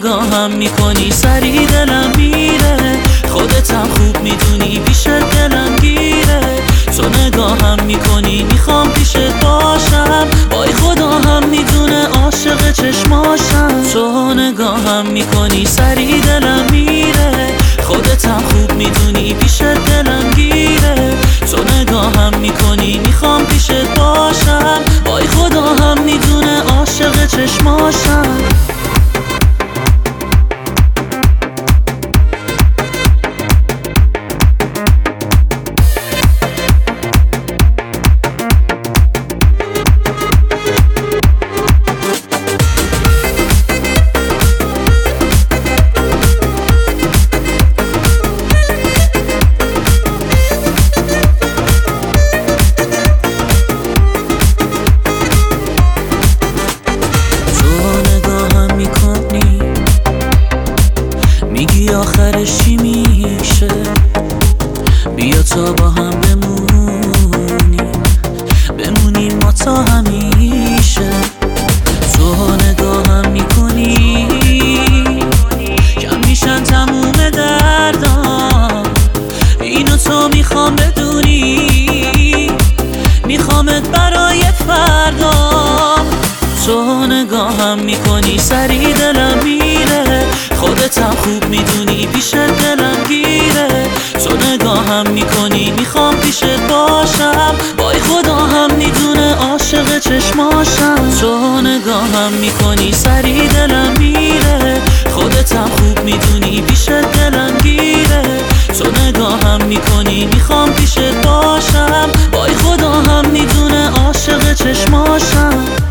نگاهم میکنی سری دلم میره، خودتم خوب میدونی پیشت دلم گیره. تو نگاهم میکنی میخوام پیشت باشم، وای خدا هم میدونه عاشق چشماشم. تو نگاهم میکنی سری دلم میره، خودتم خوب میدونی پیشت دلم گیره. تو نگاهم میکنی میخوام پیشت باشم، وای خدا هم میدونه عاشق چشماشم. میگی آخرش چی میشه، بیا تا با هم بمونیم ما تا همیشه. تو نگاهم میکنی کم میشن تموم دردام، اینو تو میخوام بدونی، میخوامت برای فردام. تو نگاهم میکنی سری دلم میره، خودتم خوب میدونی پیشت دلم گیره. تو نگاهم میکنی میخوام پیشت باشم، وای خدا هم میدونه عاشق چشماشم. تو نگاهم میکنی سری دلم میره، خودتم خوب میدونی پیشت دلم گیره. تو نگاهم میکنی میخوام پیشت باشم، وای خدا هم میدونه عاشق چشماشم.